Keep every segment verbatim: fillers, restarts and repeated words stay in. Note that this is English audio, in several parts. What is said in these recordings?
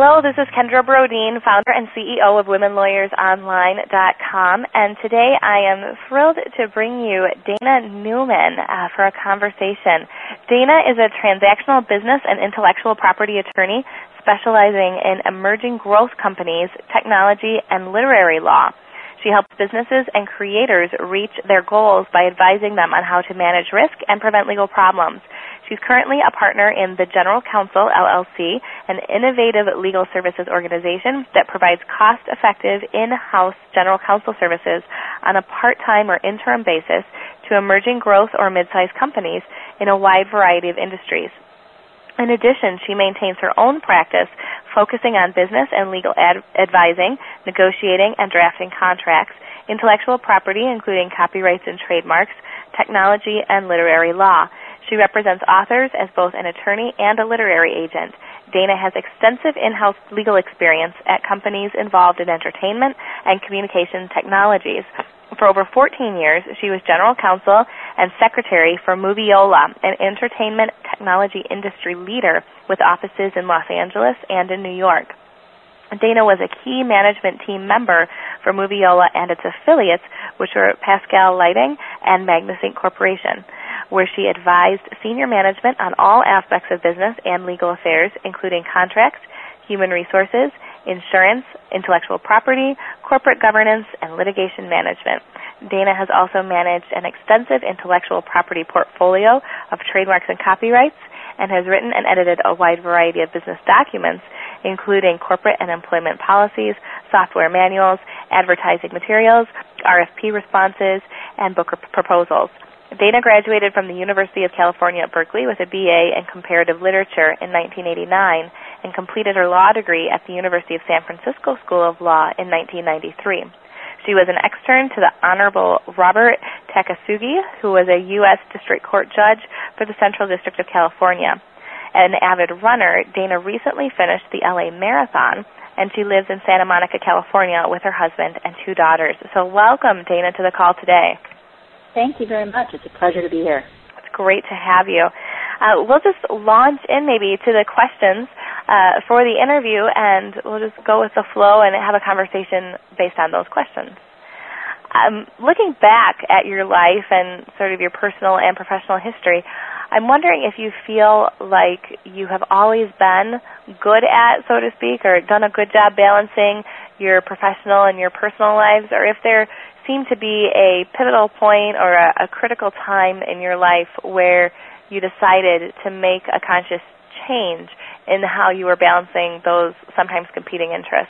Hello, this is Kendra Brodeen, founder and C E O of women lawyers online dot com, and today I am thrilled to bring you Dana Newman uh, for a conversation. Dana is a transactional business and intellectual property attorney specializing in emerging growth companies, technology, and literary law. She helps businesses and creators reach their goals by advising them on how to manage risk and prevent legal problems. She's currently a partner in the General Counsel, L L C, an innovative legal services organization that provides cost-effective in-house general counsel services on a part-time or interim basis to emerging growth or mid-sized companies in a wide variety of industries. In addition, she maintains her own practice focusing on business and legal ad- advising, negotiating and drafting contracts, intellectual property including copyrights and trademarks, technology, and literary law. She represents authors as both an attorney and a literary agent. Dana has extensive in-house legal experience at companies involved in entertainment and communication technologies. For over fourteen years, she was general counsel and secretary for Moviola, an entertainment technology industry leader with offices in Los Angeles and in New York. Dana was a key management team member for Moviola and its affiliates, which were Pascal Lighting and Magnus Incorporated. Corporation, where she advised senior management on all aspects of business and legal affairs, including contracts, human resources, insurance, intellectual property, corporate governance, and litigation management. Dana has also managed an extensive intellectual property portfolio of trademarks and copyrights and has written and edited a wide variety of business documents, including corporate and employment policies, software manuals, advertising materials, R F P responses, and book proposals. Dana graduated from the University of California at Berkeley with a B A in comparative literature in nineteen eighty-nine and completed her law degree at the University of San Francisco School of Law in nineteen ninety-three. She was an extern to the Honorable Robert Takasugi, who was a U S District Court judge for the Central District of California. An avid runner, Dana recently finished the L A Marathon, and she lives in Santa Monica, California with her husband and two daughters. So welcome, Dana, to the call today. Thank you very much. It's a pleasure to be here. It's great to have you. Uh, we'll just launch in maybe to the questions uh, for the interview, and we'll just go with the flow and have a conversation based on those questions. Um, looking back at your life and sort of your personal and professional history, I'm wondering if you feel like you have always been good at, so to speak, or done a good job balancing your professional and your personal lives, or if there seemed to be a pivotal point or a, a critical time in your life where you decided to make a conscious change in how you were balancing those sometimes competing interests.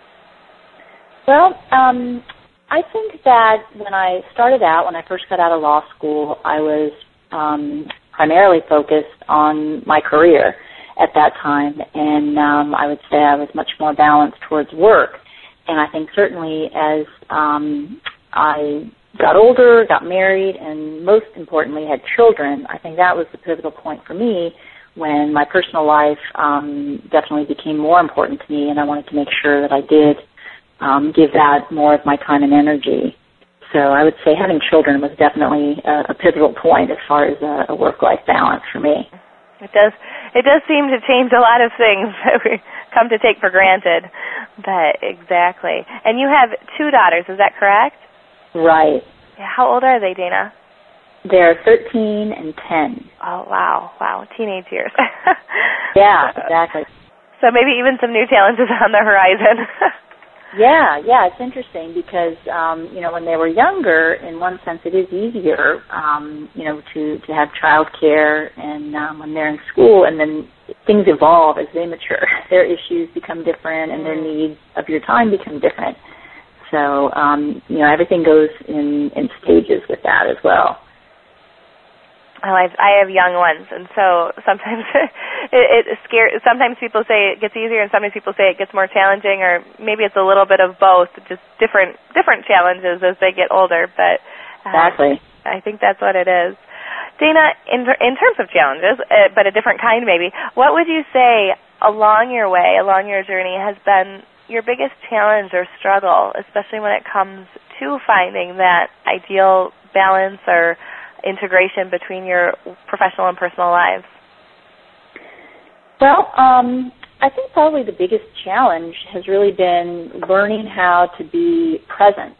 Well, um, I think that when I started out, when I first got out of law school, I was um, primarily focused on my career at that time, and um, I would say I was much more balanced towards work. And I think certainly as um, I got older, got married, and most importantly had children, I think that was the pivotal point for me when my personal life um, definitely became more important to me, and I wanted to make sure that I did um, give that more of my time and energy. So I would say having children was definitely a, a pivotal point as far as a, a work-life balance for me. It does. It does seem to change a lot of things that we come to take for granted. But exactly. And you have two daughters, is that correct? Right. Yeah, how old are they, Dana? They're thirteen and ten. Oh, wow. Wow, teenage years. Yeah, exactly. So maybe even some new challenges on the horizon. Yeah, yeah, it's interesting because, um, you know, when they were younger, in one sense it is easier, um, you know, to, to have child care and um, when they're in school, and then things evolve as they mature. Their issues become different and their needs of your time become different. So, um, you know, everything goes in, in stages with that as well. Well, I've, I have young ones, and so sometimes it, it scares. Sometimes people say it gets easier, and sometimes people say it gets more challenging, or maybe it's a little bit of both, just different different challenges as they get older. But uh, exactly, I think that's what it is. Dana, in in terms of challenges, uh, but a different kind maybe, what would you say along your way, along your journey, has been your biggest challenge or struggle, especially when it comes to finding that ideal balance or integration between your professional and personal lives? Well, um, I think probably the biggest challenge has really been learning how to be present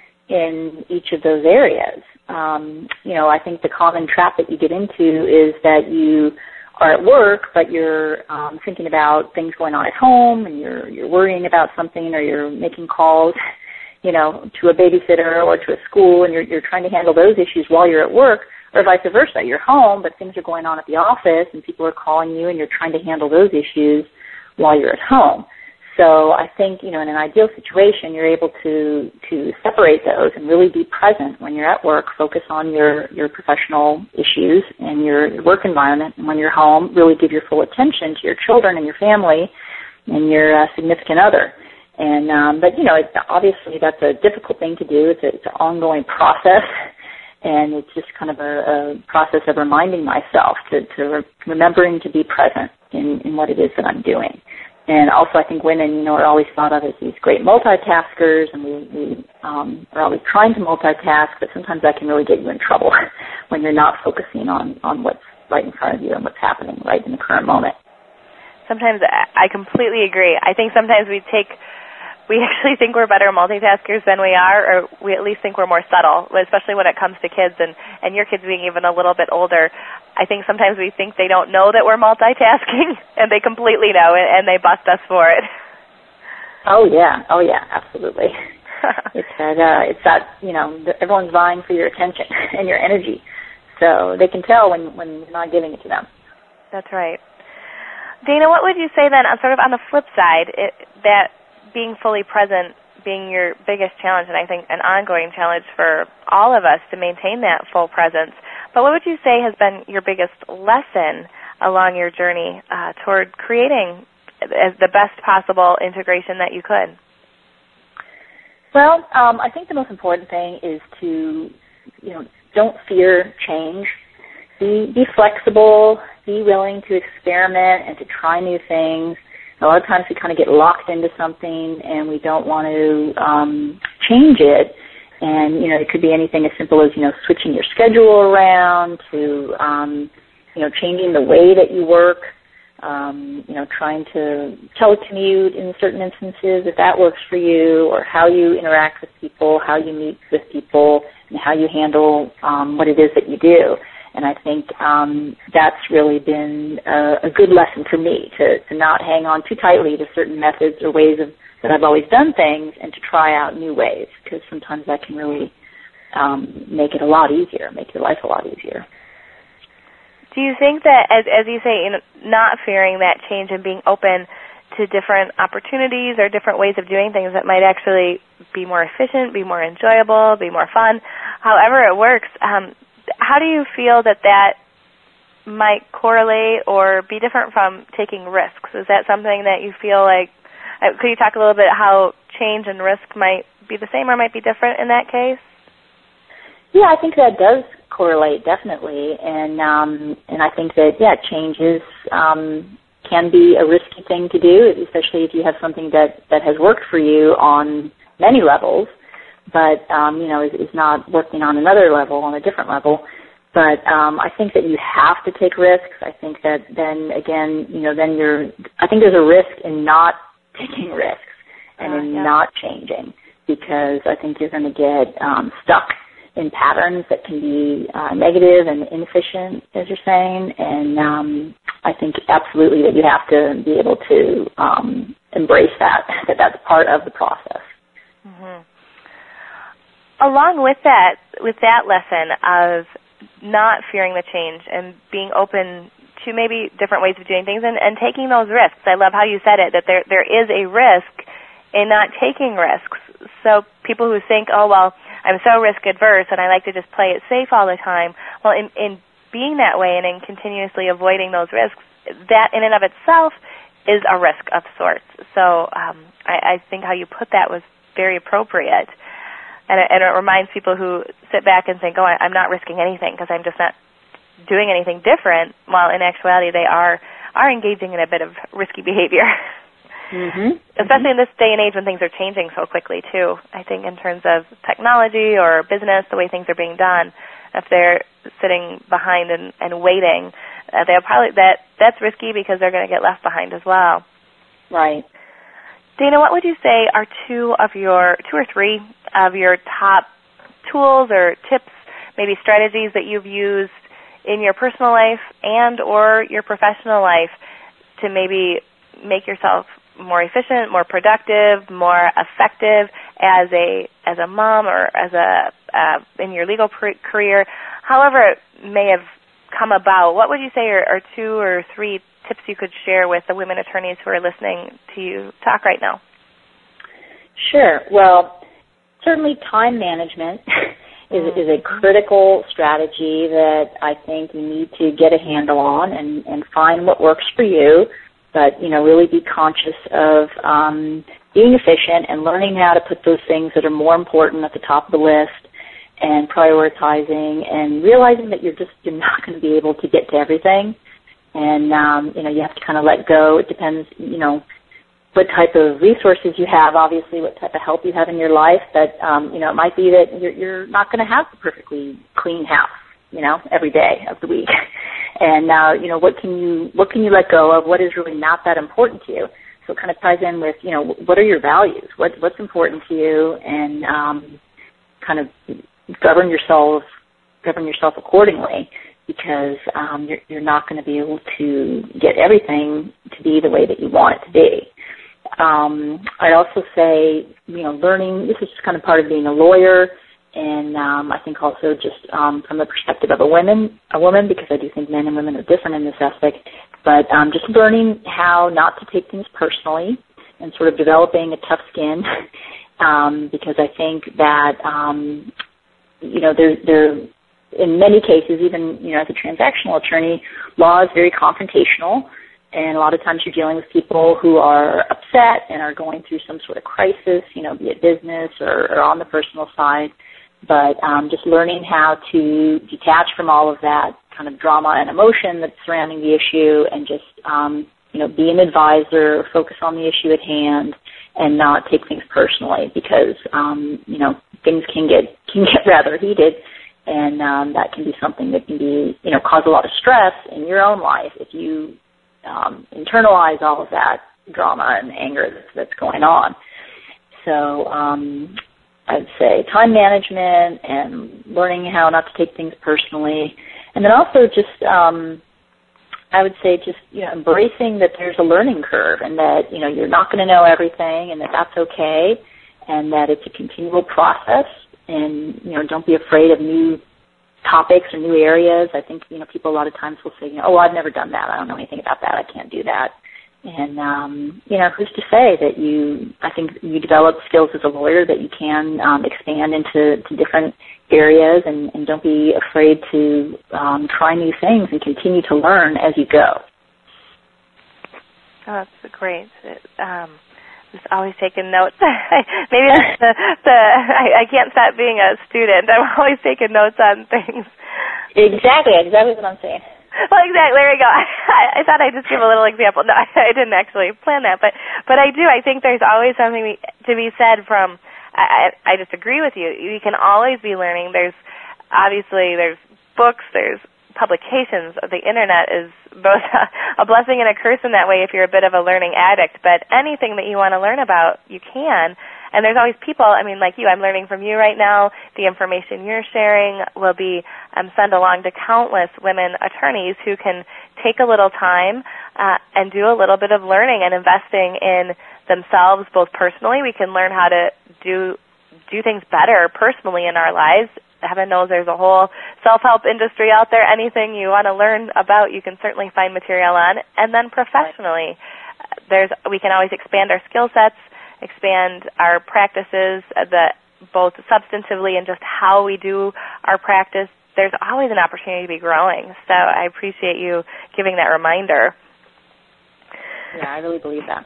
in each of those areas. Um, you know, I think the common trap that you get into is that you are at work, but you're um, thinking about things going on at home, and you're you're worrying about something, or you're making calls, you know, to a babysitter or to a school, and you're you're trying to handle those issues while you're at work, or vice versa. You're home, but things are going on at the office, and people are calling you, and you're trying to handle those issues while you're at home. So I think, you know, in an ideal situation, you're able to to separate those and really be present when you're at work, focus on your, your professional issues and your, your work environment, and when you're home, really give your full attention to your children and your family and your uh, significant other. And um, but, you know, it's, obviously that's a difficult thing to do. It's, a, it's an ongoing process, and it's just kind of a, a process of reminding myself to, to re- remembering to be present in, in what it is that I'm doing. And also, I think women, you know, are always thought of as these great multitaskers, and we, we um, are always trying to multitask, but sometimes that can really get you in trouble when you're not focusing on, on what's right in front of you and what's happening right in the current moment. Sometimes I completely agree. I think sometimes we take, we actually think we're better multitaskers than we are, or we at least think we're more subtle, especially when it comes to kids, and, and your kids being even a little bit older. I think sometimes we think they don't know that we're multitasking, and they completely know it, and they bust us for it. Oh, yeah. Oh, yeah, absolutely. it's that, uh, it's that, you know, everyone's vying for your attention and your energy. So they can tell when, when you're not giving it to them. That's right. Dana, what would you say then, on sort of on the flip side, it, that being fully present being your biggest challenge, and I think an ongoing challenge for all of us to maintain that full presence, but what would you say has been your biggest lesson along your journey uh, toward creating the best possible integration that you could? Well, um, I think the most important thing is to, you know, don't fear change. Be, be flexible, be willing to experiment and to try new things. A lot of times we kind of get locked into something and we don't want to um, change it. And, you know, it could be anything as simple as, you know, switching your schedule around to, um, you know, changing the way that you work, um, you know, trying to telecommute in certain instances if that works for you, or how you interact with people, how you meet with people, and how you handle um, what it is that you do. And I think um, that's really been a, a good lesson for me, to, to not hang on too tightly to certain methods or ways of that I've always done things, and to try out new ways, because sometimes that can really um, make it a lot easier, make your life a lot easier. Do you think that, as, as you say, you know, not fearing that change and being open to different opportunities or different ways of doing things that might actually be more efficient, be more enjoyable, be more fun, however it works, um, how do you feel that that might correlate or be different from taking risks? Is that something that you feel like, uh, could you talk a little bit how change and risk might be the same or might be different in that case? Yeah, I think that does correlate, definitely. And um, and I think that, yeah, change is, um, can be a risky thing to do, especially if you have something that, that has worked for you on many levels, but, um, you know, is, is not working on another level, on a different level. But um, I think that you have to take risks. I think that then, again, you know, then you're, I think there's a risk in not taking risks and uh, in yeah. not changing, because I think you're going to get um, stuck in patterns that can be uh, negative and inefficient, as you're saying. And um, I think absolutely that you have to be able to um, embrace that, that that's part of the process. Mm-hmm. Along with that, with that lesson of not fearing the change and being open to maybe different ways of doing things and, and taking those risks. I love how you said it, that there there is a risk in not taking risks. So people who think, oh, well, I'm so risk adverse and I like to just play it safe all the time. Well, in, in being that way and in continuously avoiding those risks, that in and of itself is a risk of sorts. So um, I, I think how you put that was very appropriate. And it, and it reminds people who sit back and think, oh, I, I'm not risking anything because I'm just not doing anything different, while in actuality they are, are engaging in a bit of risky behavior. Mm-hmm. Especially mm-hmm. in this day and age when things are changing so quickly, too. I think in terms of technology or business, the way things are being done, if they're sitting behind and, and waiting, uh, they'll probably that that's risky because they're going to get left behind as well. Right. Dana, what would you say are two of your, two or three of your top tools or tips, maybe strategies that you've used in your personal life and or your professional life to maybe make yourself more efficient, more productive, more effective as a as a mom or as a uh, in your legal pre- career, however it may have come about? What would you say are, are two or three tips you could share with the women attorneys who are listening to you talk right now? Sure. Well, certainly time management is, is a critical strategy that I think you need to get a handle on and, and find what works for you, but, you know, really be conscious of um, being efficient and learning how to put those things that are more important at the top of the list and prioritizing and realizing that you're just you're not going to be able to get to everything. And, um, you know, you have to kind of let go. It depends, you know, what type of resources you have, obviously, what type of help you have in your life. But, um, you know, it might be that you're, you're not going to have a perfectly clean house, you know, every day of the week. And, uh, you know, what can you what can you let go of? What is really not that important to you? So it kind of ties in with, you know, what are your values? What, what's important to you? And um, kind of govern yourself, govern yourself accordingly, because um, you're, you're not going to be able to get everything to be the way that you want it to be. Um, I'd also say, you know, learning, this is just kind of part of being a lawyer, and um, I think also just um, from the perspective of a woman, a woman, because I do think men and women are different in this aspect, but um, just learning how not to take things personally and sort of developing a tough skin, um, because I think that, um, you know, there, there, in many cases, even, you know, as a transactional attorney, law is very confrontational. And a lot of times you're dealing with people who are upset and are going through some sort of crisis, you know, be it business or, or on the personal side. But um, just learning how to detach from all of that kind of drama and emotion that's surrounding the issue and just, um, you know, be an advisor, focus on the issue at hand, and not take things personally because, um, you know, things can get can get rather heated. And um, that can be something that can be, you know, cause a lot of stress in your own life if you Um, internalize all of that drama and anger that's, that's going on. So um, I'd say time management and learning how not to take things personally. And then also just, um, I would say just, you know, embracing that there's a learning curve and that, you know, you're not going to know everything and that that's okay and that it's a continual process. And, you know, don't be afraid of new topics or new areas. I think, you know, people a lot of times will say, you know, oh, I've never done that. I don't know anything about that. I can't do that. And, um, you know, who's to say that you, I think you develop skills as a lawyer that you can um, expand into to different areas and, and don't be afraid to um, try new things and continue to learn as you go. Oh, that's great. It, um, just always taking notes. Maybe that's the, the I, I can't stop being a student. I'm always taking notes on things. Exactly. Exactly what I'm saying. Well, exactly. There we go. I, I thought I'd just give a little example. No, I, I didn't actually plan that, but but I do. I think there's always something to be said from. I, I just agree with you. You can always be learning. There's obviously there's books. There's publications. The internet is both a blessing and a curse in that way if you're a bit of a learning addict, but anything that you want to learn about, you can. And there's always people, I mean, like you, I'm learning from you right now. The information you're sharing will be um, sent along to countless women attorneys who can take a little time uh, and do a little bit of learning and investing in themselves, both personally. We can learn how to do do things better personally in our lives. Heaven knows there's a whole self-help industry out there. Anything you want to learn about, you can certainly find material on. And then professionally, there's we can always expand our skill sets, expand our practices, the, both substantively and just how we do our practice. There's always an opportunity to be growing. So I appreciate you giving that reminder. Yeah, I really believe that.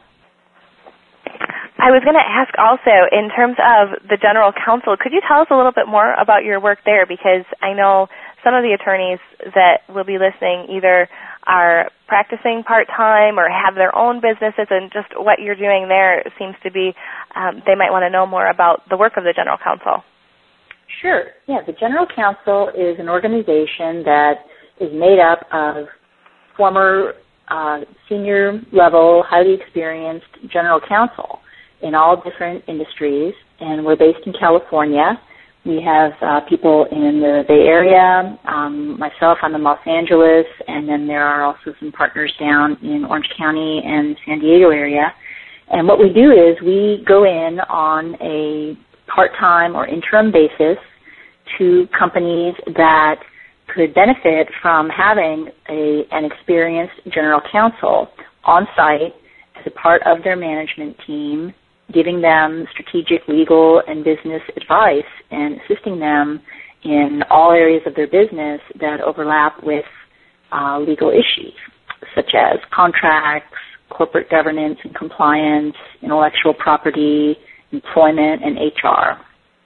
I was going to ask also, in terms of the general counsel, could you tell us a little bit more about your work there? Because I know some of the attorneys that will be listening either are practicing part-time or have their own businesses, and just what you're doing there seems to be, um, they might want to know more about the work of the general counsel. Sure. Yeah, the general counsel is an organization that is made up of former uh, senior level, highly experienced general counsel in all different industries, and we're based in California. We have uh, people in the Bay Area, um, myself, I'm in Los Angeles, and then there are also some partners down in Orange County and San Diego area. And what we do is we go in on a part-time or interim basis to companies that could benefit from having a, an experienced general counsel on site as a part of their management team, giving them strategic, legal, and business advice and assisting them in all areas of their business that overlap with uh, legal issues, such as contracts, corporate governance and compliance, intellectual property, employment, and H R.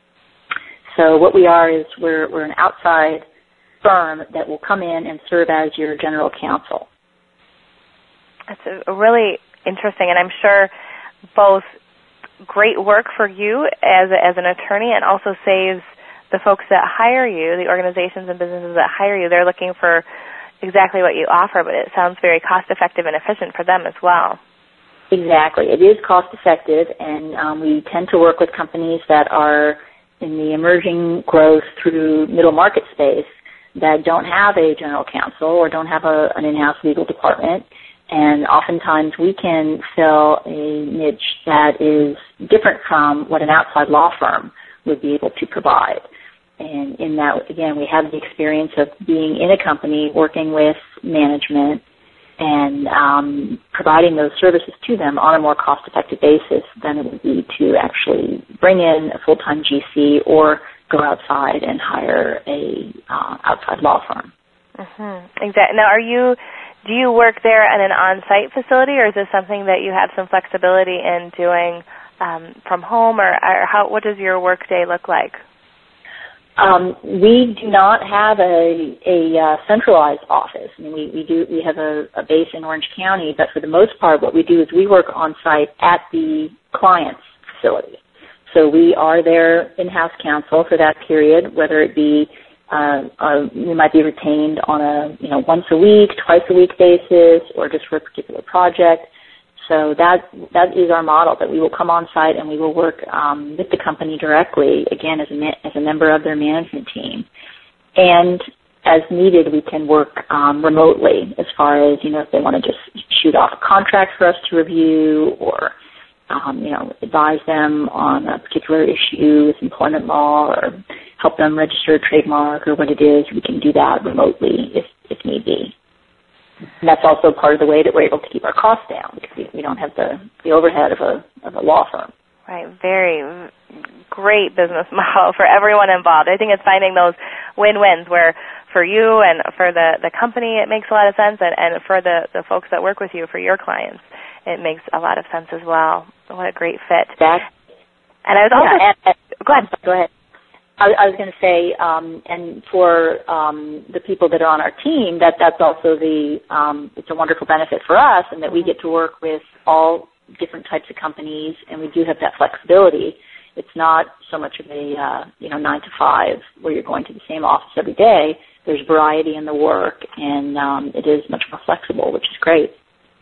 So what we are is we're, we're an outside firm that will come in and serve as your general counsel. That's a really interesting, and I'm sure both great work for you as a, as an attorney, and also saves the folks that hire you, the organizations and businesses that hire you. They're looking for exactly what you offer, but it sounds very cost-effective and efficient for them as well. Exactly. It is cost-effective, and um, we tend to work with companies that are in the emerging growth through middle market space that don't have a general counsel or don't have a, an in-house legal department. And oftentimes we can fill a niche that is different from what an outside law firm would be able to provide. And in that, again, we have the experience of being in a company, working with management, and um, providing those services to them on a more cost-effective basis than it would be to actually bring in a full-time G C or go outside and hire a uh, outside law firm. Mm-hmm. Exactly. Now, are you? Do you work there at an on-site facility, or is this something that you have some flexibility in doing um, from home, or, or how? What does your work day look like? Um, we do not have a, a uh, centralized office. I mean, we, we do we have a, a base in Orange County, but for the most part, what we do is we work on site at the client's facility. So we are their in-house counsel for that period, whether it be uh, uh, we might be retained on a you know once a week, twice a week basis, or just for a particular project. So that that is our model, that we will come on site and we will work um, with the company directly, again, as a, as a member of their management team. And as needed, we can work um, remotely as far as, you know, if they want to just shoot off a contract for us to review or, um, you know, advise them on a particular issue with employment law or help them register a trademark or what it is, we can do that remotely if, if need be. And that's also part of the way that we're able to keep our costs down because we, we don't have the, the overhead of a of a law firm. Right. Very great business model for everyone involved. I think it's finding those win-wins where for you and for the, the company it makes a lot of sense, and, and for the, the folks that work with you, for your clients, it makes a lot of sense as well. What a great fit. That, and I was also... Yeah, and, and, go ahead. Go ahead. I, I was going to say, um, and for um, the people that are on our team, that that's also the, um, it's a wonderful benefit for us in that we get to work with all different types of companies, and we do have that flexibility. It's not so much of a, uh, you know, nine to five where you're going to the same office every day. There's variety in the work, and um, it is much more flexible, which is great.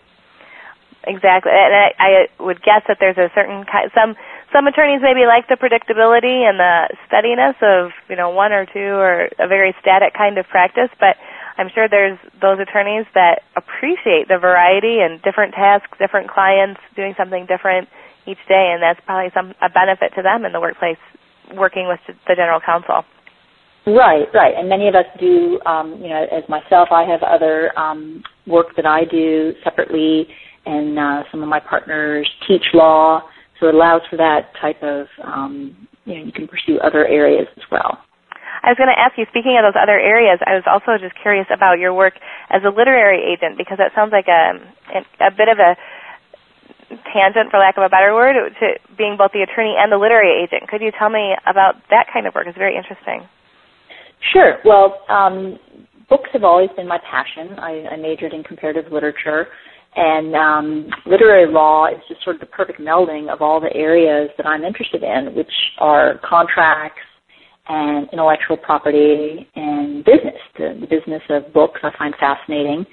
Exactly, and I, I would guess that there's a certain kind, some some attorneys maybe like the predictability and the steadiness of, you know, one or two or a very static kind of practice, but I'm sure there's those attorneys that appreciate the variety and different tasks, different clients, doing something different each day, and that's probably some a benefit to them in the workplace working with the general counsel. Right, right, and many of us do, um, you know, as myself, I have other um, work that I do separately, and uh, some of my partners teach law, so it allows for that type of, um, you know, you can pursue other areas as well. I was going to ask you, speaking of those other areas, I was also just curious about your work as a literary agent, because that sounds like a, a bit of a tangent, for lack of a better word, to being both the attorney and the literary agent. Could you tell me about that kind of work? It's very interesting. Sure. Well, um, books have always been my passion. I, I majored in comparative literature. And um, literary law is just sort of the perfect melding of all the areas that I'm interested in, which are contracts and intellectual property and business. The, the business of books I find fascinating.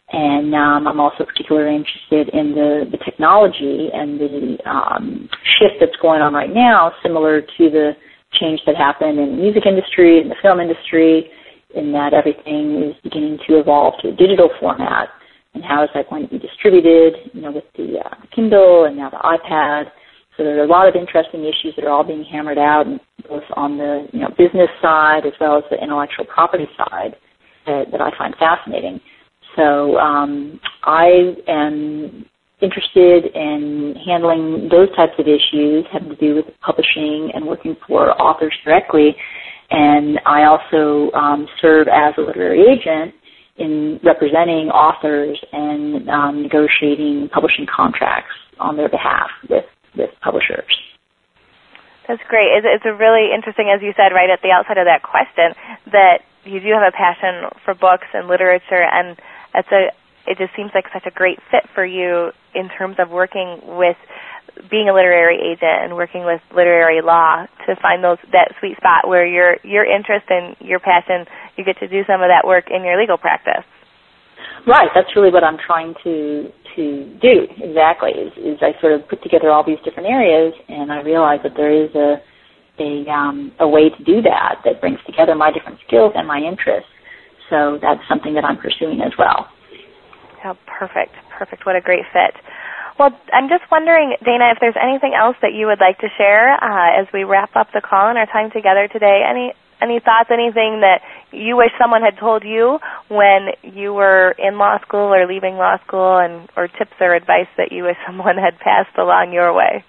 And um, I'm also particularly interested in the, the technology and the um, shift that's going on right now, similar to the change that happened in the music industry and the film industry, in that everything is beginning to evolve to a digital format. And how is that going to be distributed, you know, with the uh, Kindle and now the iPad. So there are a lot of interesting issues that are all being hammered out, both on the you know, business side as well as the intellectual property side that, that I find fascinating. So um, I am interested in handling those types of issues having to do with publishing and working for authors directly. And I also um, serve as a literary agent in representing authors and um, negotiating publishing contracts on their behalf with, with publishers. That's great. It's, it's a really interesting, as you said right at the outset of that question, that you do have a passion for books and literature, and it's a, it just seems like such a great fit for you in terms of working with being a literary agent and working with literary law to find those that sweet spot where your your interest and your passion, you get to do some of that work in your legal practice. Right. That's really what I'm trying to to do. Exactly. Is, is I sort of put together all these different areas, and I realize that there is a a um, a way to do that that brings together my different skills and my interests. So that's something that I'm pursuing as well. Oh, perfect. Perfect. What a great fit. Well, I'm just wondering, Dana, if there's anything else that you would like to share uh, as we wrap up the call and our time together today. Any any thoughts, anything that you wish someone had told you when you were in law school or leaving law school, and or tips or advice that you wish someone had passed along your way?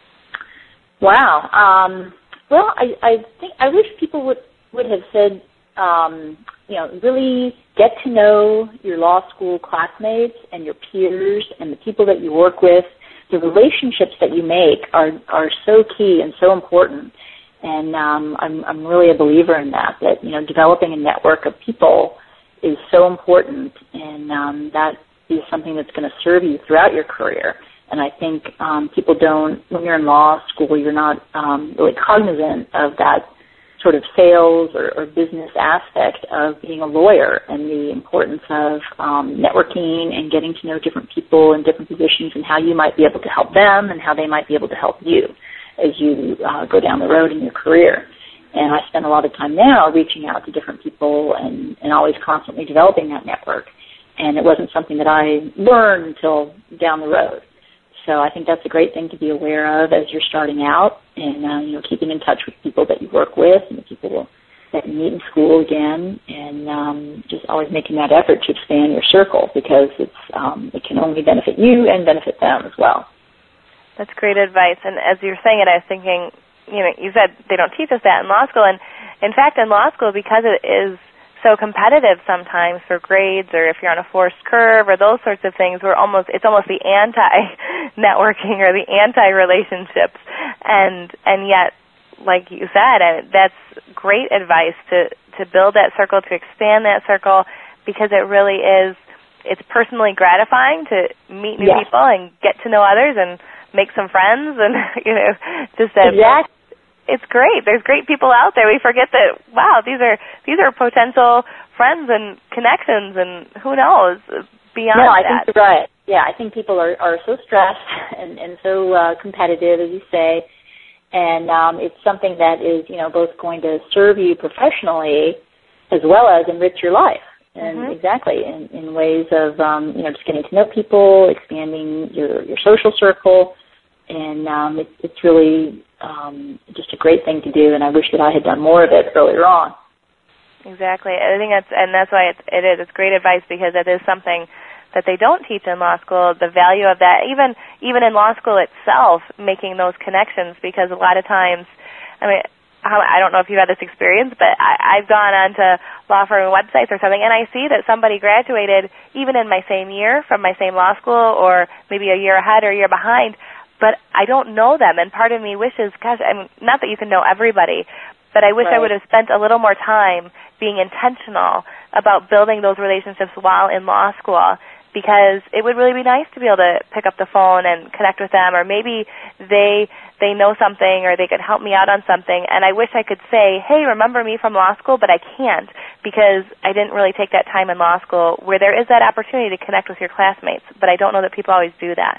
Wow. Um, well, I, I think I wish people would, would have said, um, you know, really get to know your law school classmates and your peers and the people that you work with. The relationships that you make are, are so key and so important. And um, I'm, I'm really a believer in that, that, you know, developing a network of people is so important, and um, that is something that's going to serve you throughout your career. And I think um, people don't, when you're in law school, you're not um, really cognizant of that sort of sales or, or business aspect of being a lawyer, and the importance of um, networking and getting to know different people in different positions and how you might be able to help them and how they might be able to help you as you uh, go down the road in your career. And I spend a lot of time now reaching out to different people and, and always constantly developing that network. And it wasn't something that I learned until down the road. So I think that's a great thing to be aware of as you're starting out, and uh, you know, keeping in touch with people that you work with and the people that you meet in school again, and um, just always making that effort to expand your circle, because it's um, it can only benefit you and benefit them as well. That's great advice. And as you're saying it, I was thinking, you know, you said they don't teach us that in law school, and in fact, in law school, because it is so competitive sometimes for grades, or if you're on a forced curve or those sorts of things, we're almost it's almost the anti-networking or the anti-relationships, and and yet, like you said, that's great advice to to build that circle, to expand that circle, because it really is it's personally gratifying to meet new yes. people and get to know others and make some friends, and you know, just that. Exactly. It's great. There's great people out there. We forget that, wow, these are these are potential friends and connections, and who knows beyond no, I that. think you're right. Yeah, I think people are, are so stressed and, and so uh, competitive, as you say, and um, it's something that is, you know, both going to serve you professionally as well as enrich your life. And mm-hmm. exactly, in, in ways of, um, you know, just getting to know people, expanding your, your social circle, and um, it, it's really um, just a great thing to do, and I wish that I had done more of it earlier on. Exactly. I think that's, and that's why it's, it is. It's great advice, because it is something that they don't teach in law school, the value of that, even even in law school itself, making those connections, because a lot of times, I mean, I don't know if you've had this experience, but I, I've gone onto law firm websites or something, and I see that somebody graduated even in my same year from my same law school, or maybe a year ahead or a year behind, but I don't know them, and part of me wishes, gosh, I mean, not that you can know everybody, but I wish right. I would have spent a little more time being intentional about building those relationships while in law school, because it would really be nice to be able to pick up the phone and connect with them, or maybe they they know something or they could help me out on something, and I wish I could say, hey, remember me from law school, but I can't because I didn't really take that time in law school where there is that opportunity to connect with your classmates, but I don't know that people always do that.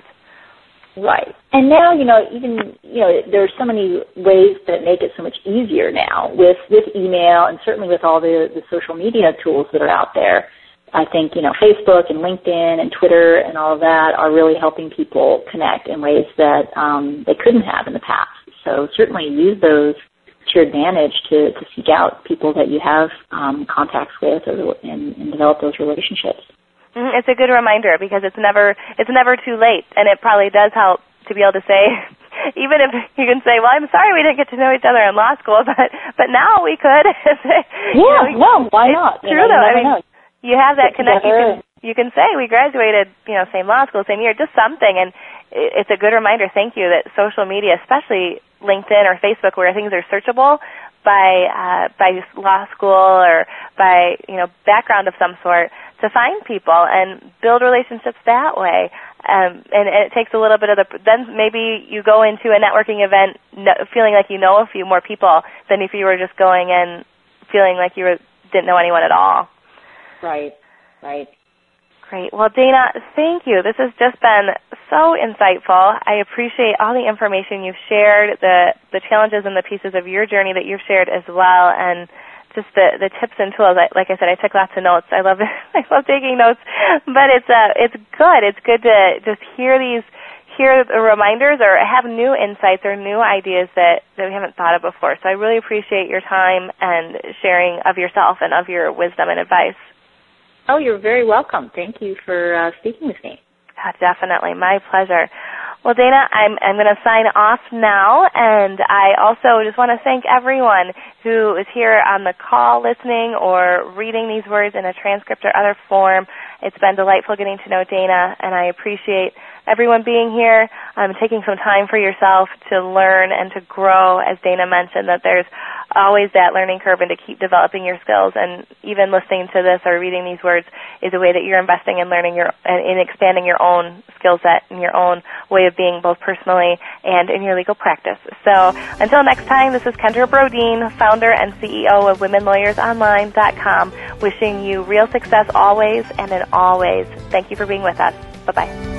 Right. And now, you know, even, you know, there are so many ways that make it so much easier now with, with email and certainly with all the, the social media tools that are out there. I think, you know, Facebook and LinkedIn and Twitter and all of that are really helping people connect in ways that um, they couldn't have in the past. So certainly use those to your advantage to, to seek out people that you have um, contacts with or, and, and develop those relationships. Mm-hmm. It's a good reminder because it's never it's never too late, and it probably does help to be able to say, even if you can say, well, I'm sorry we didn't get to know each other in law school, but but now we could. Yeah, you know, no, why it's not? True, you know, though. you I mean, know. You have that connection. You can, Together. you can say we graduated, you know, same law school, same year, just something, and it's a good reminder. Thank you that social media, especially LinkedIn or Facebook, where things are searchable by uh, by law school or by you know background of some sort, to find people and build relationships that way. Um, and, and it takes a little bit of the. Then maybe you go into a networking event no, feeling like you know a few more people than if you were just going in feeling like you were, didn't know anyone at all. Right, right. Great. Well, Dana, thank you. This has just been so insightful. I appreciate all the information you've shared, the the challenges and the pieces of your journey that you've shared as well, and just the, the tips and tools. I, like I said, I took lots of notes. I love I love taking notes, but it's uh it's good. It's good to just hear these hear the reminders or have new insights or new ideas that, that we haven't thought of before. So I really appreciate your time and sharing of yourself and of your wisdom and advice. Oh, you're very welcome. Thank you for uh, speaking with me. Oh, definitely. My pleasure. Well, Dana, I'm, I'm going to sign off now, and I also just want to thank everyone who is here on the call listening or reading these words in a transcript or other form. It's been delightful getting to know Dana, and I appreciate everyone being here, um, taking some time for yourself to learn and to grow. As Dana mentioned, that there's always that learning curve and to keep developing your skills, and even listening to this or reading these words is a way that you're investing in learning your and in expanding your own skill set and your own way of being, both personally and in your legal practice. So until next time, this is Kendra Brodeen, founder and C E O of women lawyers online dot com, wishing you real success always and in all ways. Thank you for being with us. Bye-bye.